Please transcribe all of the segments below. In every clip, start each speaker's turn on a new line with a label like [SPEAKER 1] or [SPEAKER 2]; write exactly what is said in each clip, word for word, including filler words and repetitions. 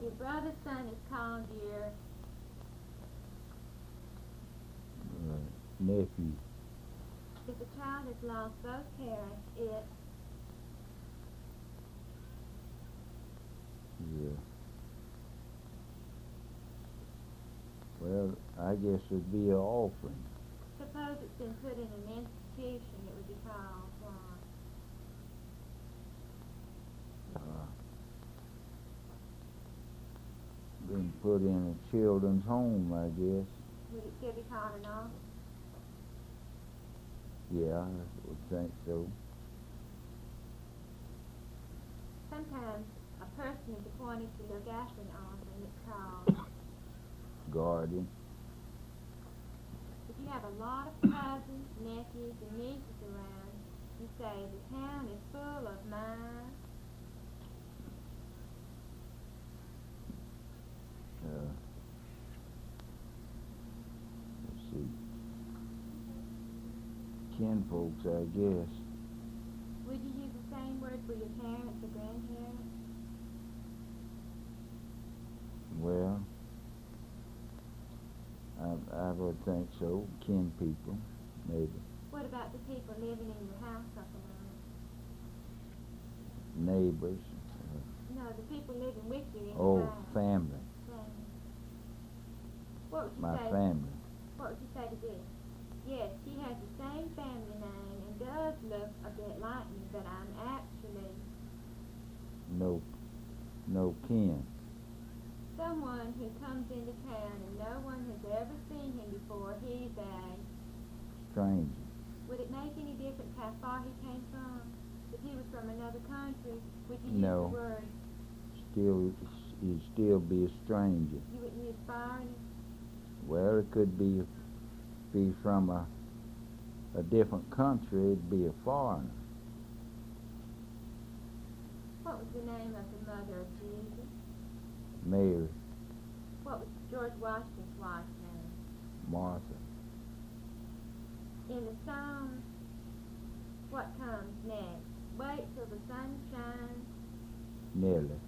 [SPEAKER 1] Your brother's son is called your
[SPEAKER 2] uh, nephew.
[SPEAKER 1] If a child has lost both parents, it
[SPEAKER 2] Yeah. Well, I guess it'd be an offering.
[SPEAKER 1] suppose it's been put in an institution, it would be called what?
[SPEAKER 2] Uh, been put in a children's home, I guess.
[SPEAKER 1] Would it still be called an offering?
[SPEAKER 2] Yeah, I would think so.
[SPEAKER 1] Sometimes a person is appointed to look after an offering. It's called
[SPEAKER 2] Guardian.
[SPEAKER 1] if you have a lot of cousins, nephews, and nieces around, you say the town is full of my
[SPEAKER 2] Uh, let's see. Kinfolks, I guess.
[SPEAKER 1] Would you use the same word for your parents or grandparents?
[SPEAKER 2] Well, I, I would think so. Kin people, maybe.
[SPEAKER 1] What about the people living in your house up alone?
[SPEAKER 2] Neighbors.
[SPEAKER 1] No, the people living with you in
[SPEAKER 2] Oh,
[SPEAKER 1] your house.
[SPEAKER 2] family.
[SPEAKER 1] Family. What would you
[SPEAKER 2] My
[SPEAKER 1] say?
[SPEAKER 2] family.
[SPEAKER 1] What would you say to this? Yes, she has the same family name and does look a bit like me, but I'm actually
[SPEAKER 2] No, no kin.
[SPEAKER 1] someone who comes into town and no one has ever seen him before. He's a...
[SPEAKER 2] Stranger.
[SPEAKER 1] Would it make any difference how far he came from? If he was from another country, would you
[SPEAKER 2] No.
[SPEAKER 1] use the word?
[SPEAKER 2] Still, he'd still be a stranger.
[SPEAKER 1] You wouldn't use foreigner?
[SPEAKER 2] Well, it could be be from a a different country. It'd be a foreigner.
[SPEAKER 1] What was the name of the mother of Jesus?
[SPEAKER 2] Mary,
[SPEAKER 1] What was George Washington's wife's name?
[SPEAKER 2] Martha.
[SPEAKER 1] In the Psalms, what comes next? Wait till the sun shines.
[SPEAKER 2] Nellie.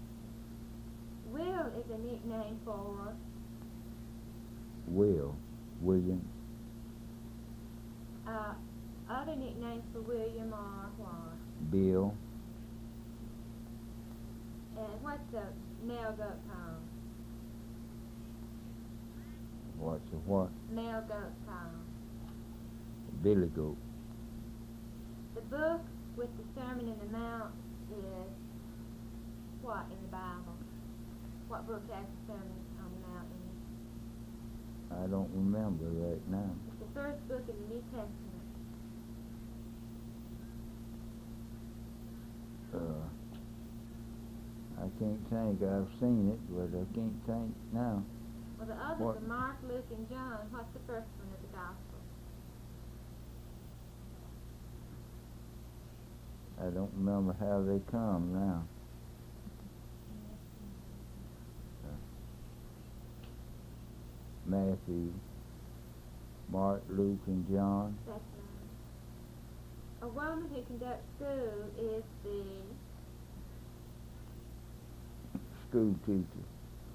[SPEAKER 1] Will is a nickname for
[SPEAKER 2] Will. William.
[SPEAKER 1] uh, other nicknames for William are what?
[SPEAKER 2] Bill.
[SPEAKER 1] And what's the male goat called?
[SPEAKER 2] What's a what?
[SPEAKER 1] Male goat called.
[SPEAKER 2] Billy Goat.
[SPEAKER 1] The book with the Sermon in the Mount is what in the Bible? What book has the Sermon on the Mount in it?
[SPEAKER 2] I don't remember right now.
[SPEAKER 1] It's the first book in the New Testament.
[SPEAKER 2] Uh, I can't think. I've seen it, but I can't think now.
[SPEAKER 1] Well, the others
[SPEAKER 2] What?
[SPEAKER 1] are Mark, Luke, and John. What's the first one of the Gospel?
[SPEAKER 2] I don't remember how they come now. Matthew, Mark, Luke, and John.
[SPEAKER 1] That's right. A woman who conducts school is the
[SPEAKER 2] School teacher.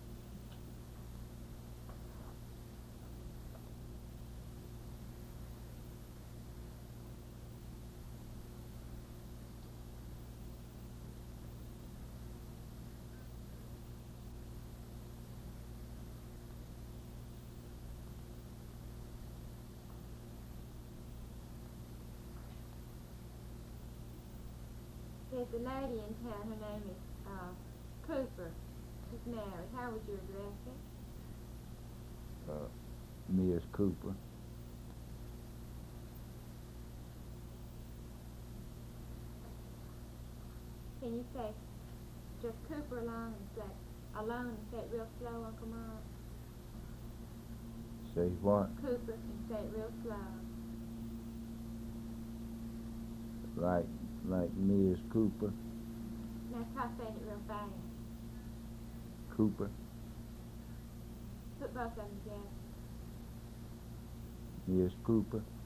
[SPEAKER 1] There's a lady in town. Her name is uh, Cooper. She's married. How would you address her?
[SPEAKER 2] Uh, Miss Cooper.
[SPEAKER 1] Can you say just Cooper alone and say alone and say it real slow, Uncle Mark?
[SPEAKER 2] Say what?
[SPEAKER 1] Cooper and say it real slow.
[SPEAKER 2] Like, like Miss Cooper.
[SPEAKER 1] Now try saying it real fast.
[SPEAKER 2] Cooper.
[SPEAKER 1] Put both of them together.
[SPEAKER 2] Miss Cooper.